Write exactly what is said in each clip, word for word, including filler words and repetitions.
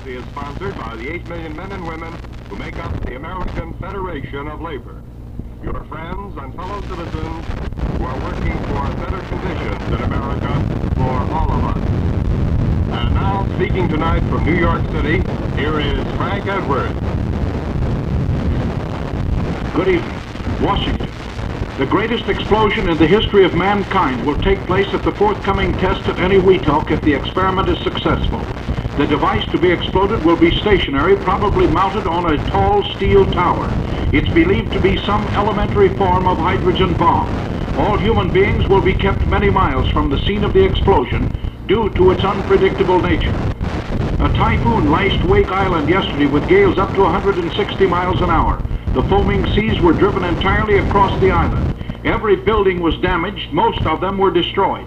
Society is sponsored by the eight million men and women who make up the American Federation of Labor. Your friends and fellow citizens who are working for better conditions in America for all of us. And now, speaking tonight from New York City, here is Frank Edwards. Good evening. Washington. The greatest explosion in the history of mankind will take place at the forthcoming test at Eni Wetok if the experiment is successful. The device to be exploded will be stationary, probably mounted on a tall steel tower. It's believed to be some elementary form of hydrogen bomb. All human beings will be kept many miles from the scene of the explosion due to its unpredictable nature. A typhoon lashed Wake Island yesterday with gales up to one hundred sixty miles an hour. The foaming seas were driven entirely across the island. Every building was damaged, most of them were destroyed.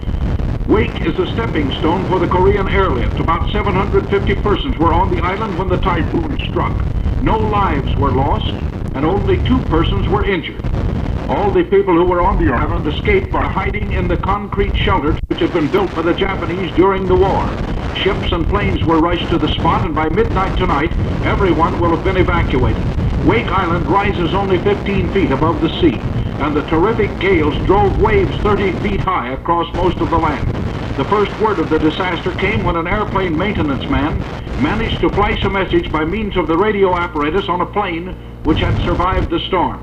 Wake is a stepping stone for the Korean airlift. About seven hundred fifty persons were on the island when the typhoon struck. No lives were lost, and only two persons were injured. All the people who were on the island escaped by hiding in the concrete shelters which had been built by the Japanese during the war. Ships and planes were rushed to the spot, and by midnight tonight, everyone will have been evacuated. Wake Island rises only fifteen feet above the sea, and the terrific gales drove waves thirty feet high across most of the land. The first word of the disaster came when an airplane maintenance man managed to flash a message by means of the radio apparatus on a plane which had survived the storm.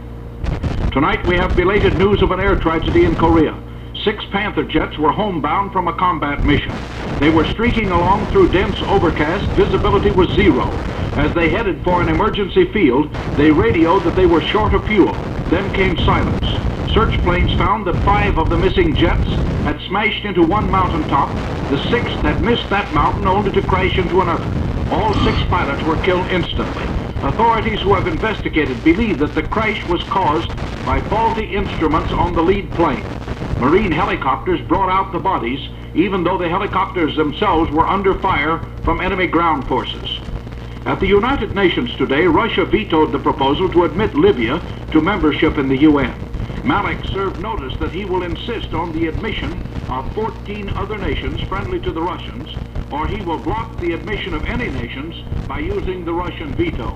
Tonight we have belated news of an air tragedy in Korea. Six Panther jets were homebound from a combat mission. They were streaking along through dense overcast. Visibility was zero. As they headed for an emergency field, they radioed that they were short of fuel. Then came silence. Search planes found that five of the missing jets had smashed into one mountaintop. The sixth had missed that mountain only to crash into another. All six pilots were killed instantly. Authorities who have investigated believe that the crash was caused by faulty instruments on the lead plane. Marine helicopters brought out the bodies, even though the helicopters themselves were under fire from enemy ground forces. At the United Nations today, Russia vetoed the proposal to admit Libya to membership in the U N. Malik served notice that he will insist on the admission of fourteen other nations friendly to the Russians, or he will block the admission of any nations by using the Russian veto.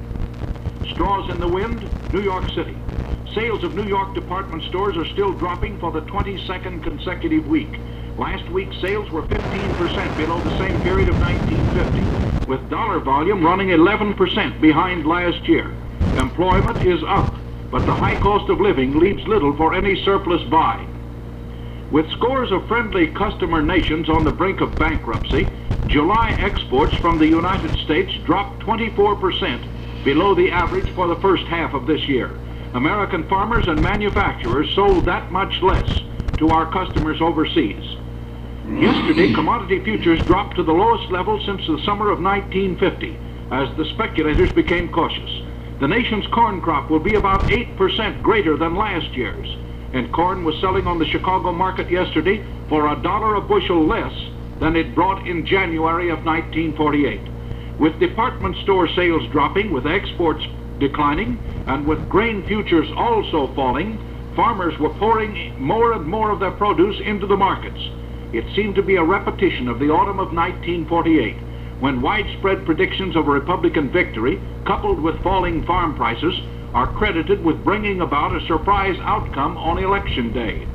Straws in the wind, New York City. Sales of New York department stores are still dropping for the twenty-second consecutive week. Last week's sales were fifteen percent below the same period of nineteen fifty, with dollar volume running eleven percent behind last year. Employment is up, but the high cost of living leaves little for any surplus buy. With scores of friendly customer nations on the brink of bankruptcy, July exports from the United States dropped twenty-four percent below the average for the first half of this year. American farmers and manufacturers sold that much less to our customers overseas. Yesterday, commodity futures dropped to the lowest level since the summer of nineteen fifty, as the speculators became cautious. The nation's corn crop will be about eight percent greater than last year's, and corn was selling on the Chicago market yesterday for a dollar a bushel less than it brought in January of nineteen forty-eight. With department store sales dropping, with exports declining, and with grain futures also falling, farmers were pouring more and more of their produce into the markets. It seemed to be a repetition of the autumn of nineteen forty-eight, when widespread predictions of a Republican victory, coupled with falling farm prices, are credited with bringing about a surprise outcome on Election Day.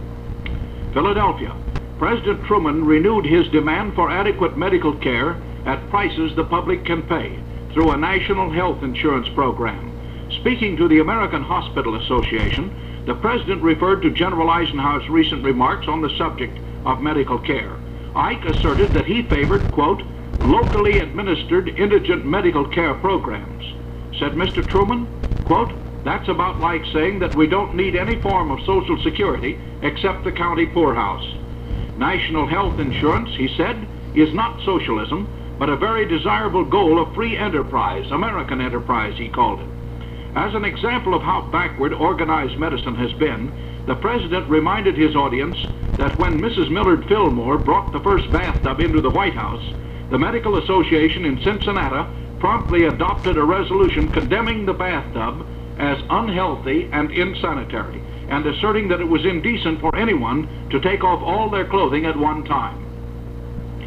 Philadelphia. President Truman renewed his demand for adequate medical care at prices the public can pay through a national health insurance program. Speaking to the American Hospital Association, the president referred to General Eisenhower's recent remarks on the subject of medical care. Ike asserted that he favored, quote, locally administered indigent medical care programs. Said Mister Truman, quote, that's about like saying that we don't need any form of Social Security except the county poorhouse. National health insurance, he said, is not socialism, but a very desirable goal of free enterprise, American enterprise, he called it. As an example of how backward organized medicine has been, the president reminded his audience that when Missus Millard Fillmore brought the first bathtub into the White House, the Medical Association in Cincinnati promptly adopted a resolution condemning the bathtub as unhealthy and insanitary, and asserting that it was indecent for anyone to take off all their clothing at one time.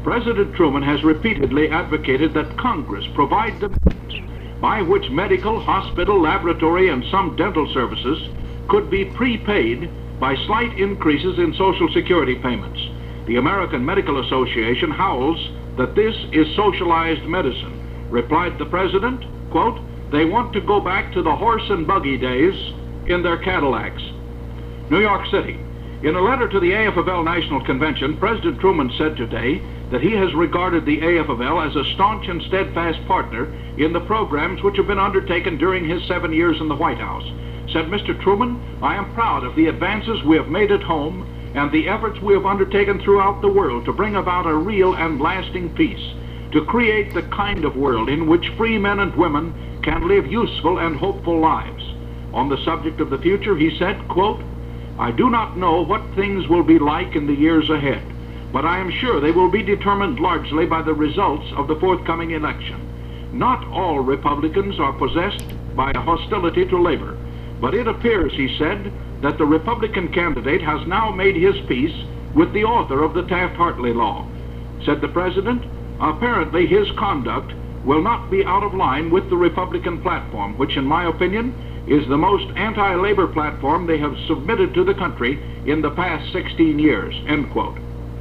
President Truman has repeatedly advocated that Congress provide the means by which medical, hospital, laboratory, and some dental services could be prepaid by slight increases in Social Security payments. The American Medical Association howls that this is socialized medicine. Replied the president, quote, "They want to go back to the horse and buggy days in their Cadillacs." New York City. In a letter to the A F of L National Convention, President Truman said today that he has regarded the A F of L as a staunch and steadfast partner in the programs which have been undertaken during his seven years in the White House. Said Mister Truman, "I am proud of the advances we have made at home and the efforts we have undertaken throughout the world to bring about a real and lasting peace, to create the kind of world in which free men and women can live useful and hopeful lives." On the subject of the future, he said, quote, "I do not know what things will be like in the years ahead, but I am sure they will be determined largely by the results of the forthcoming election. Not all Republicans are possessed by a hostility to labor, but it appears," he said, "that the Republican candidate has now made his peace with the author of the Taft-Hartley law." Said the president, "Apparently his conduct will not be out of line with the Republican platform, which in my opinion is the most anti-labor platform they have submitted to the country in the past sixteen years, end quote.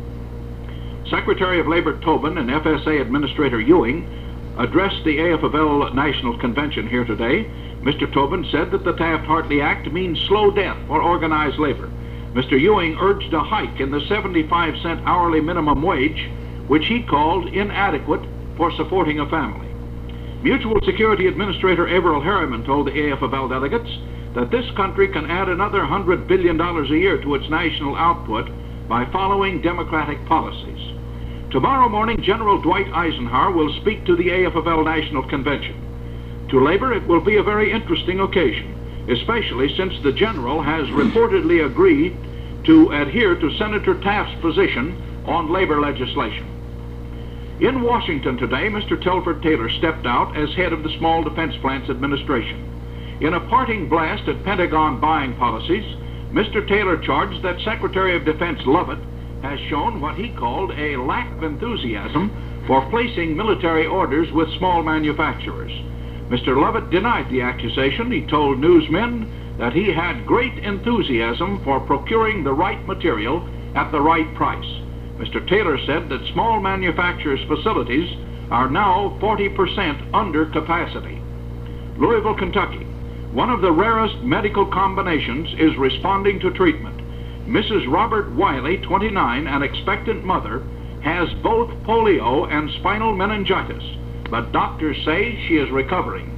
Secretary of Labor Tobin and F S A Administrator Ewing addressed the A F of L National Convention here today. Mister Tobin said that the Taft-Hartley Act means slow death for organized labor. Mister Ewing urged a hike in the seventy-five cent hourly minimum wage, which he called inadequate for supporting a family. Mutual Security Administrator Averell Harriman told the A F of L delegates that this country can add another one hundred billion dollars a year to its national output by following Democratic policies. Tomorrow morning, General Dwight Eisenhower will speak to the A F of L National Convention. To labor, it will be a very interesting occasion, especially since the general has reportedly agreed to adhere to Senator Taft's position on labor legislation. In Washington today, Mister Telford Taylor stepped out as head of the Small Defense Plants Administration. In a parting blast at Pentagon buying policies, Mister Taylor charged that Secretary of Defense Lovett has shown what he called a lack of enthusiasm for placing military orders with small manufacturers. Mister Lovett denied the accusation. He told newsmen that he had great enthusiasm for procuring the right material at the right price. Mister Taylor said that small manufacturers' facilities are now forty percent under capacity. Louisville, Kentucky. One of the rarest medical combinations is responding to treatment. Missus Robert Wiley, twenty-nine, an expectant mother, has both polio and spinal meningitis, but doctors say she is recovering.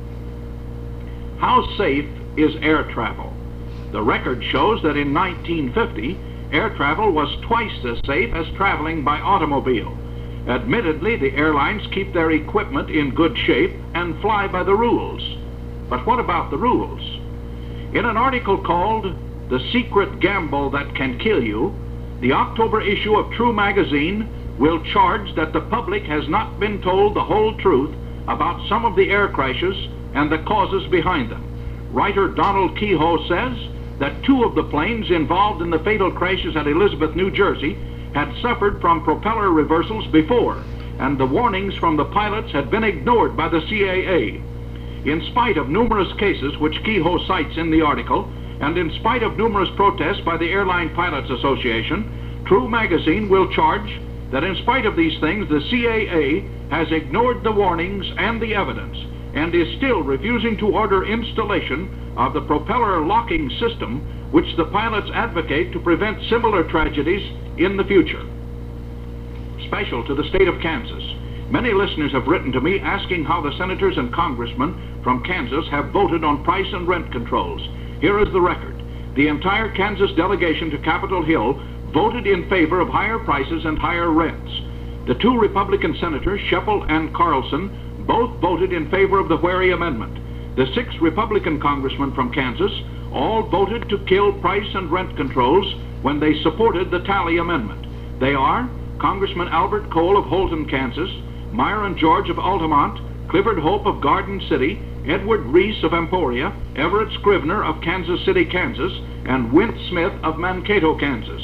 How safe is air travel? The record shows that in nineteen fifty, air travel was twice as safe as traveling by automobile. Admittedly, the airlines keep their equipment in good shape and fly by the rules. But what about the rules? In an article called "The Secret Gamble That Can Kill You," the October issue of True magazine will charge that the public has not been told the whole truth about some of the air crashes and the causes behind them. Writer Donald Kehoe says that two of the planes involved in the fatal crashes at Elizabeth, New Jersey, had suffered from propeller reversals before, and the warnings from the pilots had been ignored by the C A A. In spite of numerous cases which Kehoe cites in the article, and in spite of numerous protests by the Airline Pilots Association, True magazine will charge that in spite of these things, the C A A has ignored the warnings and the evidence, and is still refusing to order installation of the propeller locking system which the pilots advocate to prevent similar tragedies in the future. Special to the state of Kansas. Many listeners have written to me asking how the senators and congressmen from Kansas have voted on price and rent controls. Here is the record. The entire Kansas delegation to Capitol Hill voted in favor of higher prices and higher rents. The two Republican senators, Shepell and Carlson, both voted in favor of the Wherry Amendment. The six Republican congressmen from Kansas all voted to kill price and rent controls when they supported the Talley Amendment. They are Congressman Albert Cole of Holton, Kansas, Myron George of Altamont, Clifford Hope of Garden City, Edward Reese of Emporia, Everett Scrivener of Kansas City, Kansas, and Wint Smith of Mankato, Kansas.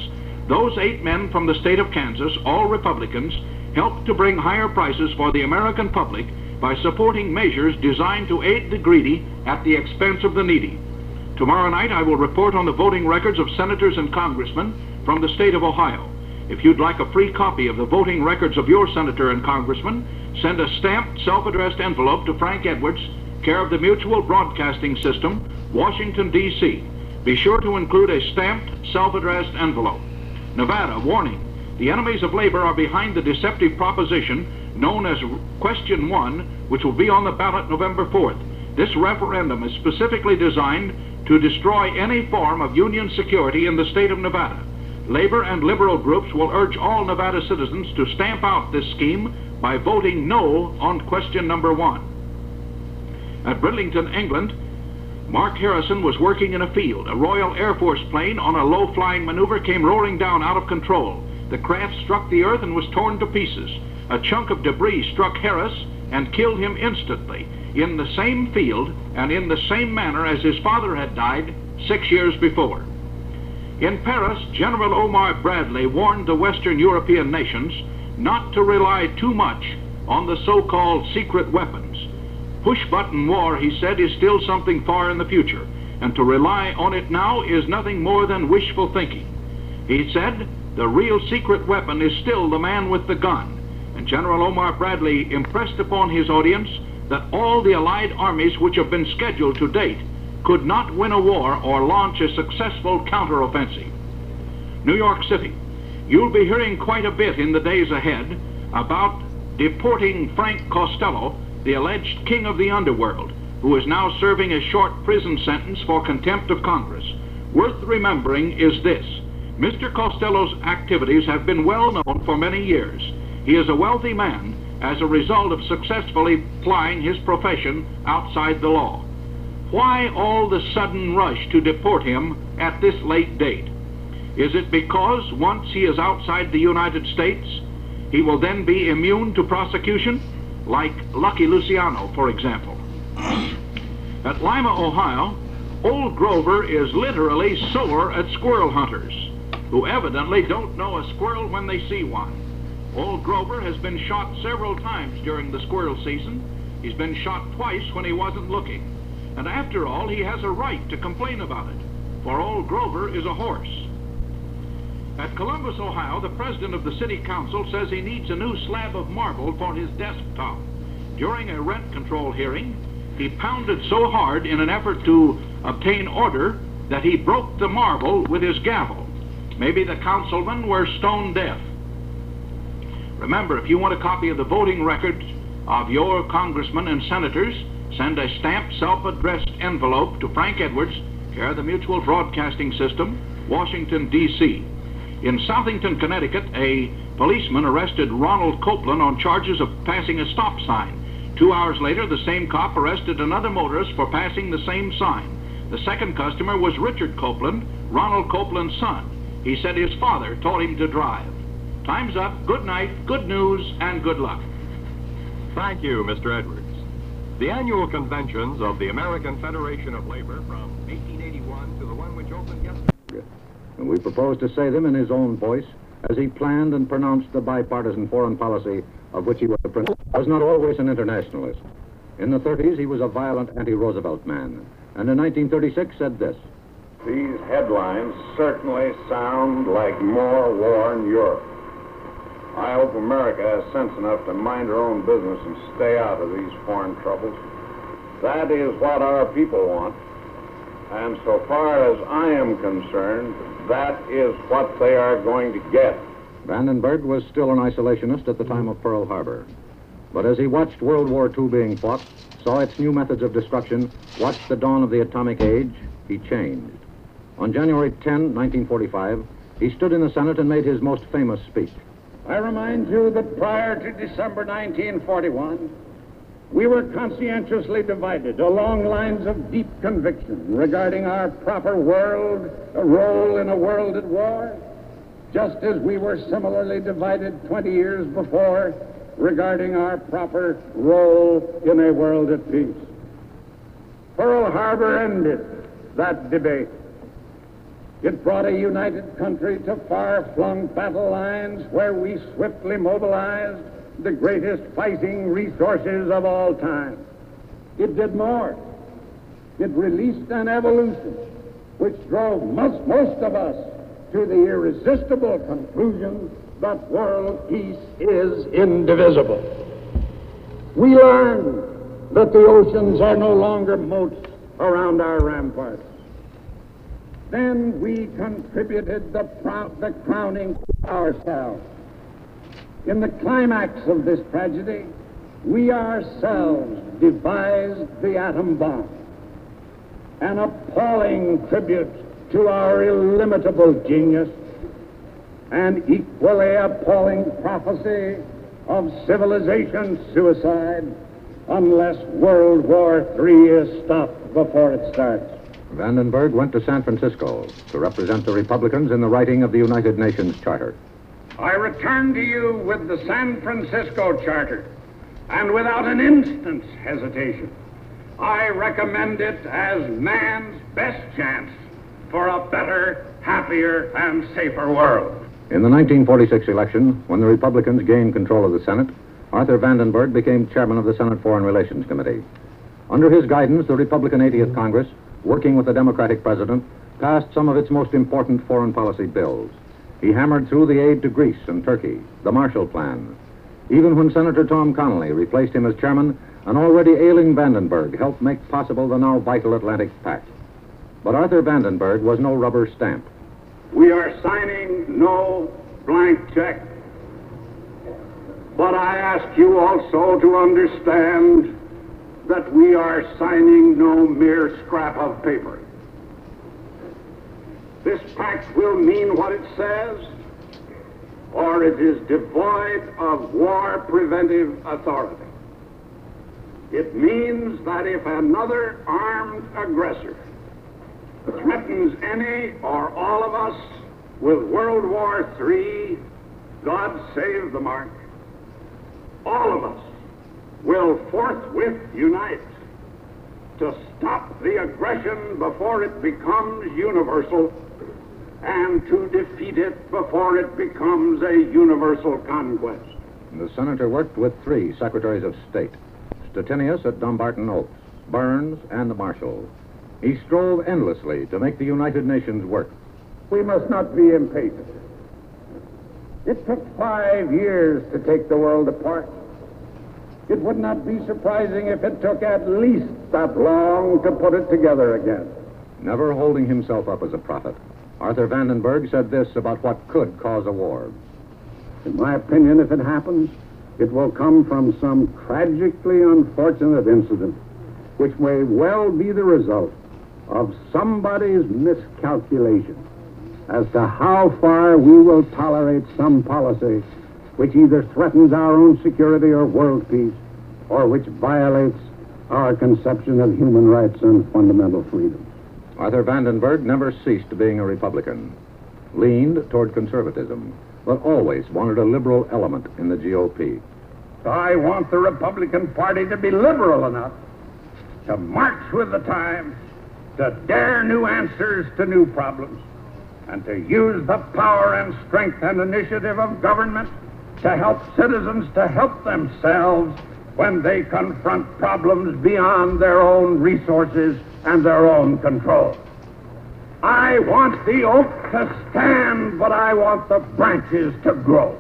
Those eight men from the state of Kansas, all Republicans, helped to bring higher prices for the American public by supporting measures designed to aid the greedy at the expense of the needy. Tomorrow night I will report on the voting records of senators and congressmen from the state of Ohio. If you'd like a free copy of the voting records of your senator and congressman, send a stamped, self-addressed envelope to Frank Edwards, care of the Mutual Broadcasting System, Washington, D C Be sure to include a stamped, self-addressed envelope. Nevada, warning. The enemies of labor are behind the deceptive proposition known as Question one, which will be on the ballot November fourth. This referendum is specifically designed to destroy any form of union security in the state of Nevada. Labor and liberal groups will urge all Nevada citizens to stamp out this scheme by voting no on question number one. At Bridlington, England, Mark Harrison was working in a field. A Royal Air Force plane on a low-flying maneuver came roaring down out of control. The craft struck the earth and was torn to pieces. A chunk of debris struck Harris and killed him instantly, in the same field and in the same manner as his father had died six years before. In Paris, General Omar Bradley warned the Western European nations not to rely too much on the so-called secret weapons. Push-button war, he said, is still something far in the future, and to rely on it now is nothing more than wishful thinking. He said, the real secret weapon is still the man with the gun, and General Omar Bradley impressed upon his audience that all the Allied armies which have been scheduled to date could not win a war or launch a successful counteroffensive. New York City. You'll be hearing quite a bit in the days ahead about deporting Frank Costello, the alleged king of the underworld, who is now serving a short prison sentence for contempt of Congress. Worth remembering is this. Mister Costello's activities have been well known for many years. He is a wealthy man as a result of successfully plying his profession outside the law. Why all the sudden rush to deport him at this late date? Is it because once he is outside the United States, he will then be immune to prosecution, like Lucky Luciano, for example? At Lima, Ohio, Old Grover is literally sore at squirrel hunters, who evidently don't know a squirrel when they see one. Old Grover has been shot several times during the squirrel season. He's been shot twice when he wasn't looking. And after all, he has a right to complain about it, for Old Grover is a horse. At Columbus, Ohio, the president of the city council says he needs a new slab of marble for his desktop. During a rent control hearing, he pounded so hard in an effort to obtain order that he broke the marble with his gavel. Maybe the councilmen were stone deaf. Remember, if you want a copy of the voting records of your congressmen and senators, send a stamped, self-addressed envelope to Frank Edwards, care of the Mutual Broadcasting System, Washington, D C In Southington, Connecticut, a policeman arrested Ronald Copeland on charges of passing a stop sign. Two hours later, the same cop arrested another motorist for passing the same sign. The second customer was Richard Copeland, Ronald Copeland's son. He said his father taught him to drive. Time's up. Good night, good news, and good luck. Thank you, Mister Edwards. The annual conventions of the American Federation of Labor from eighteen eighty-one to the one which opened yesterday. And we propose to say them in his own voice as he planned and pronounced the bipartisan foreign policy of which he was the principal. Was not always an internationalist. In the thirties, he was a violent anti-Roosevelt man, and in nineteen thirty-six said this. These headlines certainly sound like more war in Europe. I hope America has sense enough to mind her own business and stay out of these foreign troubles. That is what our people want. And so far as I am concerned, that is what they are going to get. Vandenberg was still an isolationist at the time of Pearl Harbor. But as he watched World War Two being fought, saw its new methods of destruction, watched the dawn of the atomic age, he changed. On January tenth, nineteen forty-five, he stood in the Senate and made his most famous speech. I remind you that prior to December nineteen forty-one, we were conscientiously divided along lines of deep conviction regarding our proper world, a role in a world at war, just as we were similarly divided twenty years before regarding our proper role in a world at peace. Pearl Harbor ended that debate. It brought a united country to far-flung battle lines where we swiftly mobilized the greatest fighting resources of all time. It did more. It released an evolution which drove most, most of us to the irresistible conclusion that world peace is indivisible. We learned that the oceans are no longer moats around our ramparts. Then we contributed the, prou- the crowning ourselves. In the climax of this tragedy, we ourselves devised the atom bomb, an appalling tribute to our illimitable genius, an equally appalling prophecy of civilization suicide unless World War Three is stopped before it starts. Vandenberg went to San Francisco to represent the Republicans in the writing of the United Nations Charter. I return to you with the San Francisco Charter, and without an instant's hesitation, I recommend it as man's best chance for a better, happier, and safer world. In the nineteen forty-six election, when the Republicans gained control of the Senate, Arthur Vandenberg became chairman of the Senate Foreign Relations Committee. Under his guidance, the Republican eightieth Congress, working with the Democratic president, passed some of its most important foreign policy bills. He hammered through the aid to Greece and Turkey, the Marshall Plan. Even when Senator Tom Connolly replaced him as chairman, an already ailing Vandenberg helped make possible the now vital Atlantic Pact. But Arthur Vandenberg was no rubber stamp. We are signing no blank check. But I ask you also to understand that we are signing no mere scrap of paper. This pact will mean what it says, or it is devoid of war preventive authority. It means that if another armed aggressor threatens any or all of us with World War Three, God save the mark, all of us will forthwith unite to stop the aggression before it becomes universal and to defeat it before it becomes a universal conquest. The senator worked with three secretaries of state, Stettinius at Dumbarton Oaks, Burns, and the Marshall. He strove endlessly to make the United Nations work. We must not be impatient. It took five years to take the world apart. It would not be surprising if it took at least that long to put it together again. Never holding himself up as a prophet, Arthur Vandenberg said this about what could cause a war. In my opinion, if it happens, it will come from some tragically unfortunate incident, which may well be the result of somebody's miscalculation as to how far we will tolerate some policy which either threatens our own security or world peace, or which violates our conception of human rights and fundamental freedoms. Arthur Vandenberg never ceased being a Republican, leaned toward conservatism, but always wanted a liberal element in the G O P. I want the Republican Party to be liberal enough to march with the times, to dare new answers to new problems, and to use the power and strength and initiative of government to help citizens to help themselves when they confront problems beyond their own resources and their own control. I want the oak to stand, but I want the branches to grow.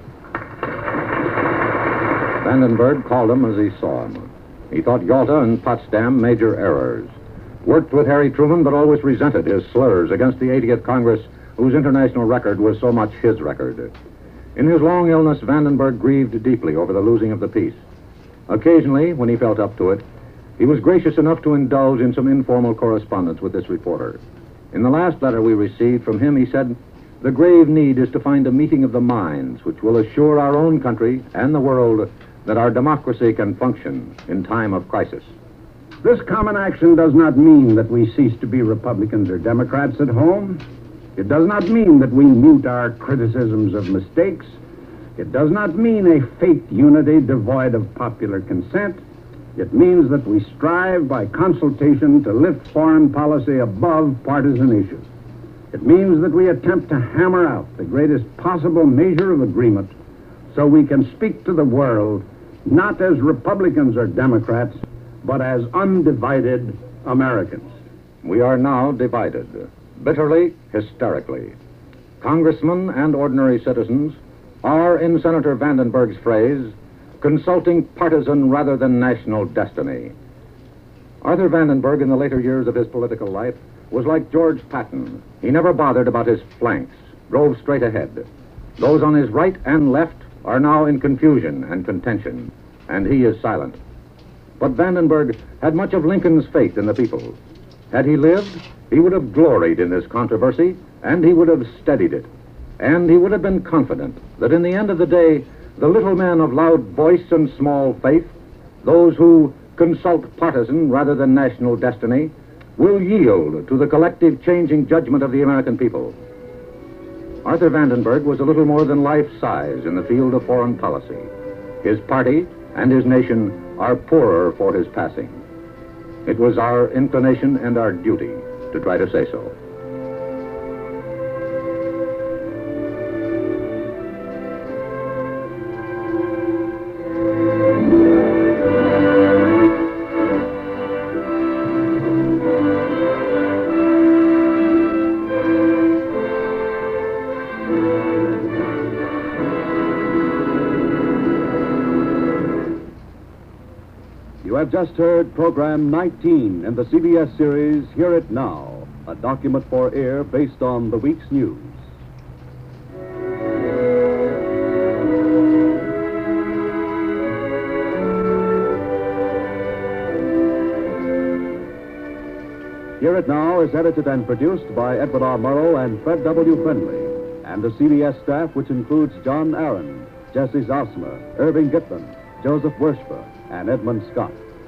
Vandenberg called him as he saw him. He thought Yalta and Potsdam major errors. Worked with Harry Truman, but always resented his slurs against the eightieth Congress, whose international record was so much his record. In his long illness, Vandenberg grieved deeply over the losing of the peace. Occasionally, when he felt up to it, he was gracious enough to indulge in some informal correspondence with this reporter. In the last letter we received from him, he said, "The grave need is to find a meeting of the minds which will assure our own country and the world that our democracy can function in time of crisis." This common action does not mean that we cease to be Republicans or Democrats at home. It does not mean that we mute our criticisms of mistakes. It does not mean a fake unity devoid of popular consent. It means that we strive by consultation to lift foreign policy above partisan issues. It means that we attempt to hammer out the greatest possible measure of agreement so we can speak to the world not as Republicans or Democrats, but as undivided Americans. We are now divided, bitterly, hysterically. Congressmen and ordinary citizens are, in Senator Vandenberg's phrase, consulting partisan rather than national destiny. Arthur Vandenberg, in the later years of his political life, was like George Patton. He never bothered about his flanks, drove straight ahead. Those on his right and left are now in confusion and contention, and he is silent. But Vandenberg had much of Lincoln's faith in the people. Had he lived, he would have gloried in this controversy, and he would have steadied it. And he would have been confident that in the end of the day, the little men of loud voice and small faith, those who consult partisan rather than national destiny, will yield to the collective changing judgment of the American people. Arthur Vandenberg was a little more than life-size in the field of foreign policy. His party and his nation are poorer for his passing. It was our inclination and our duty to try to say so. You have just heard program nineteen in the C B S series Hear It Now, a document for air based on the week's news. Hear It Now is edited and produced by Edward R. Murrow and Fred W. Friendly, and the C B S staff, which includes John Aaron, Jesse Zosmer, Irving Gitman, Joseph Wershber, and Edmund Scott.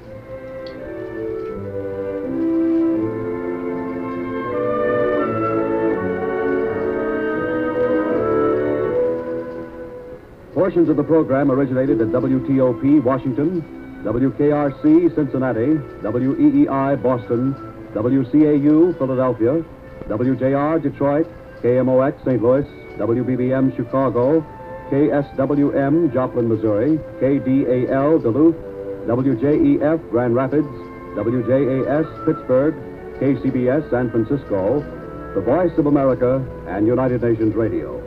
Portions of the program originated at W T O P, Washington, W K R C, Cincinnati, W E E I, Boston, W C A U, Philadelphia, W J R, Detroit, K M O X, Saint Louis, W B B M, Chicago, K S W M, Joplin, Missouri, K D A L, Duluth, W J E F, Grand Rapids, W J A S, Pittsburgh, K C B S, San Francisco, the Voice of America, and United Nations Radio.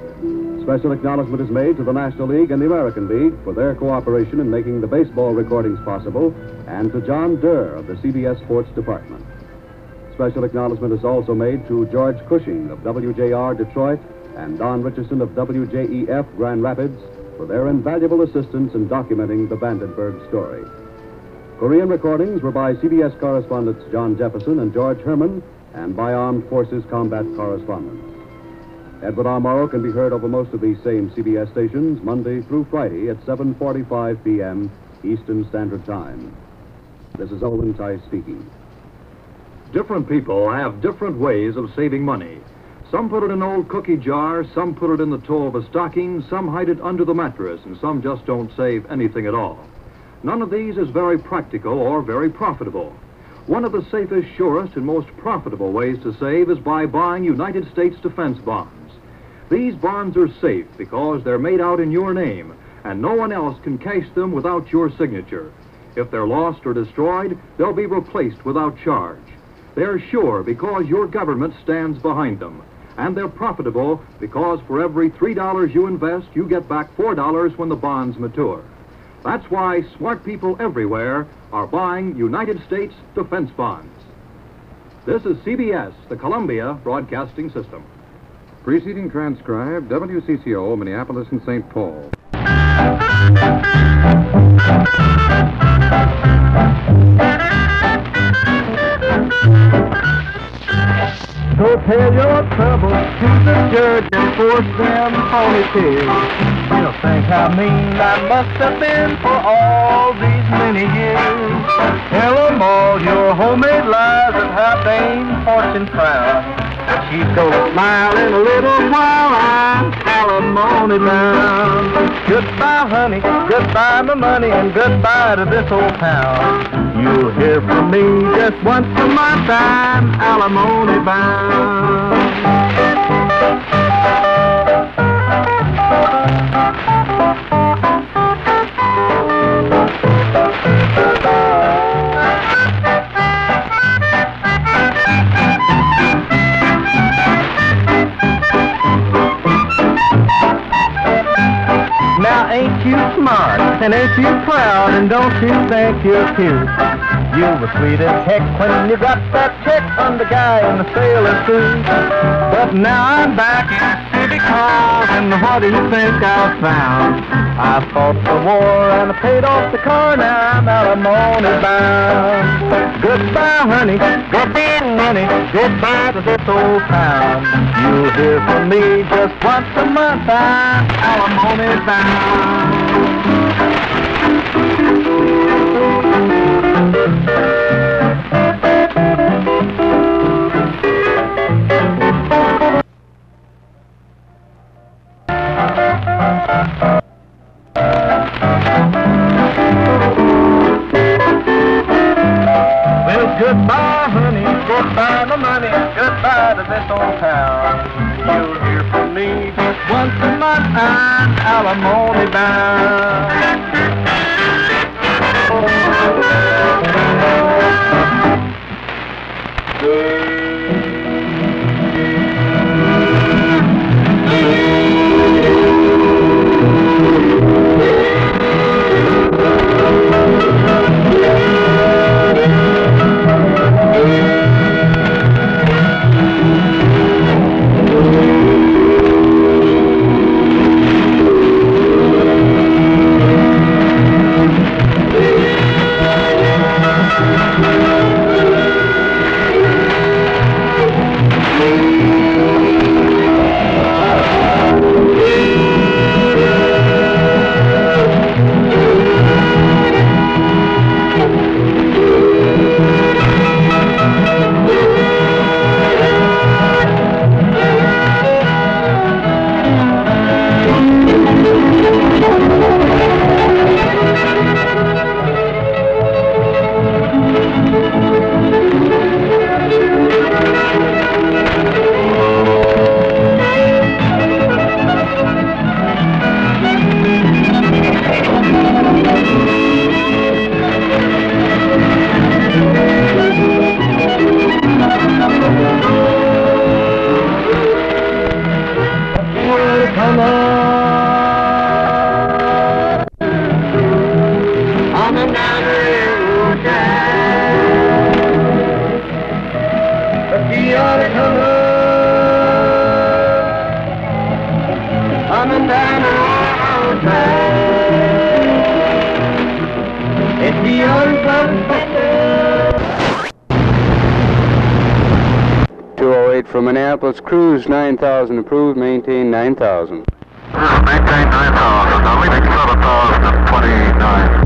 Special acknowledgement is made to the National League and the American League for their cooperation in making the baseball recordings possible, and to John Durr of the C B S Sports Department. Special acknowledgement is also made to George Cushing of W J R Detroit and Don Richardson of W J E F Grand Rapids for their invaluable assistance in documenting the Vandenberg story. Korean recordings were by C B S correspondents John Jefferson and George Herman, and by Armed Forces combat correspondents. Edward R. Murrow can be heard over most of these same C B S stations Monday through Friday at seven forty-five p.m. Eastern Standard Time. This is Olin Tice speaking. Different people have different ways of saving money. Some put it in an old cookie jar, some put it in the toe of a stocking, some hide it under the mattress, and some just don't save anything at all. None of these is very practical or very profitable. One of the safest, surest, and most profitable ways to save is by buying United States defense bonds. These bonds are safe because they're made out in your name, and no one else can cash them without your signature. If they're lost or destroyed, they'll be replaced without charge. They're sure because your government stands behind them. And they're profitable because for every three dollars you invest, you get back four dollars when the bonds mature. That's why smart people everywhere are buying United States defense bonds. This is C B S, the Columbia Broadcasting System. Preceding transcribed, W C C O, Minneapolis and Saint Paul. So tell your troubles to the judge and force them on his head. You'll think how mean I must have been for all these many years. Tell them all your homemade lies and how Dame Fortune proud that He's gonna smile in a little while. I'm alimony bound. Goodbye, honey, goodbye, my money, and goodbye to this old town. You'll hear from me just once a month. I'm alimony bound. Now ain't you smart, and ain't you proud, and don't you think you're cute? You were sweet as heck when you got that check from the guy in the sailor suit. But now I'm back in city calls, and what do you think I've found? I fought the war and I paid off the car, now I'm alimony bound. Goodbye, honey, goodbye, money, goodbye to this old town. You'll hear from me just once a month, I'm alimony bound. Well, goodbye, honey, goodbye, my money, goodbye to this old town. You'll hear from me just once a month, I'm alimony bound. two oh eight from Minneapolis, cruise nine thousand approved, maintain nine thousand. Maintain nine thousand, now leaving seven thousand twenty-nine.